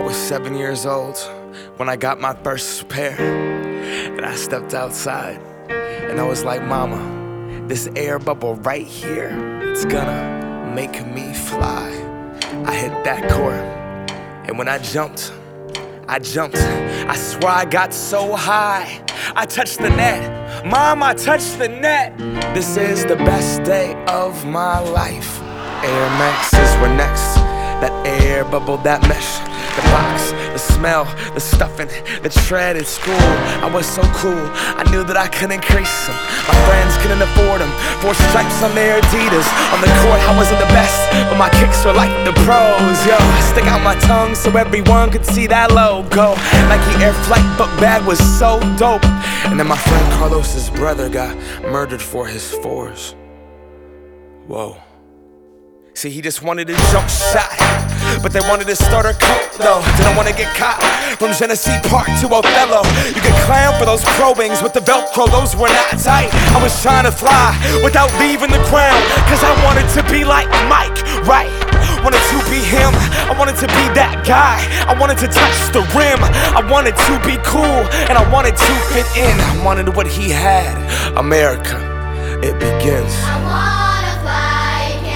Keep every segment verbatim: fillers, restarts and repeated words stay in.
was seven years old when I got my first pair. And I stepped outside and I was like, Mama, this air bubble right here, it's gonna make me fly. I hit that court, and when I jumped, I jumped. I swear I got so high, I touched the net. Mom, I touched the net. This is the best day of my life. Air Maxes were next. That air bubble, that mesh, the box, the smell, the stuffing, the tread at school. I was so cool, I knew that I couldn't crease them. My friends couldn't afford them. Four stripes on their Adidas. On the court, I wasn't the best, but my kicks were like the pros. Yo, I stick out my tongue so everyone could see that logo. Nike Air Flight book bag was so dope. And then my friend Carlos's brother got murdered for his fours. Whoa. See, he just wanted a jump shot, but they wanted to start a cult though. Didn't want to get caught. From Genesee Park to Othello, you could clown for those probings with the Velcro, those were not tight. I was trying to fly without leaving the ground, cause I wanted to be like Mike, right? Wanted to be him, I wanted to be that guy. I wanted to touch the rim, I wanted to be cool, and I wanted to fit in. I wanted what he had. America, it begins. I wanna fly.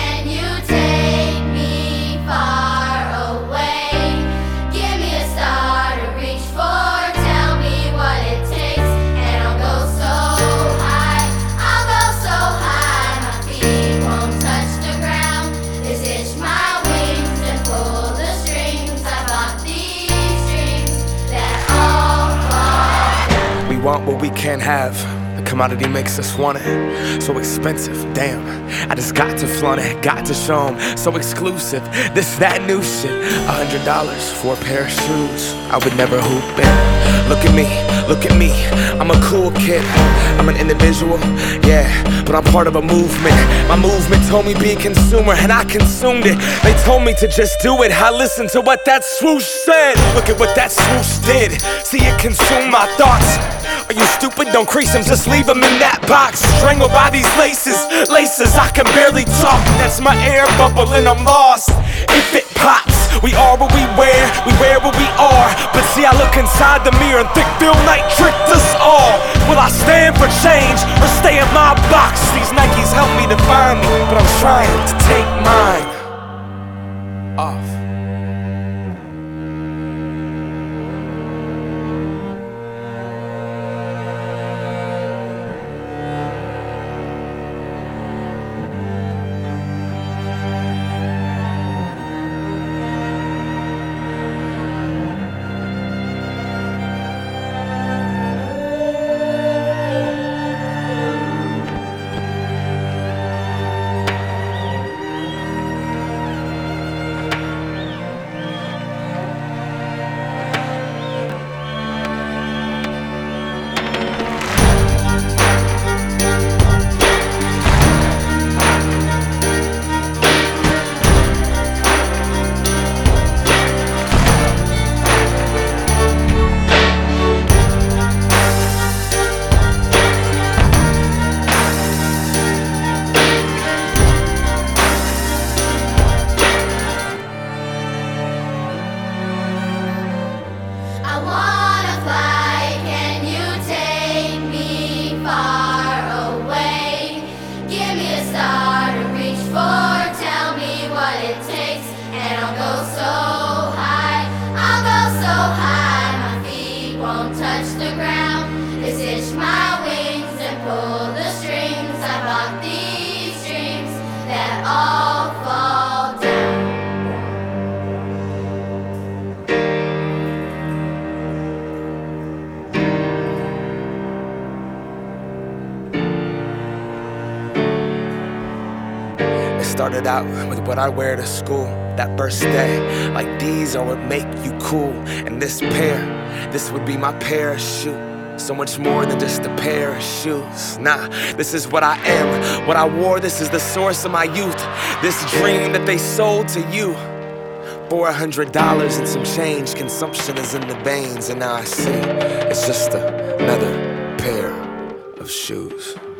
We want what we can't have. The commodity makes us want it. So expensive, damn. I just got to flaunt it, got to show 'em. So exclusive, this, that new shit. A hundred dollars for a pair of shoes. I would never hoop in. Look at me, look at me. I'm a cool kid. I'm an individual, yeah, but I'm part of a movement. My movement told me be a consumer, and I consumed it. They told me to just do it. I listened to what that swoosh said. Look at what that swoosh did. See it consume my thoughts. Are you stupid? Don't crease them, just leave them in that box. Strangled by these laces, laces, I can barely talk. That's my air bubble and I'm lost. If it pops, we are what we wear, we wear what we are. But see, I look inside the mirror and think Phil Knight tricked us all. Will I stand for change or stay in my box? These Nikes help me define me, but I'm trying to take mine off. Touch the ground, just itch my wings and pull the strings. I bought these dreams that all fall down. It started out with what I wear to school. That first day, like these are what make you cool. And this pair, this would be my parachute. So much more than just a pair of shoes. Nah, this is what I am, what I wore, this is the source of my youth. This dream that they sold to you. Four hundred dollars and some change, consumption is in the veins. And now I see, it's just a, another pair of shoes.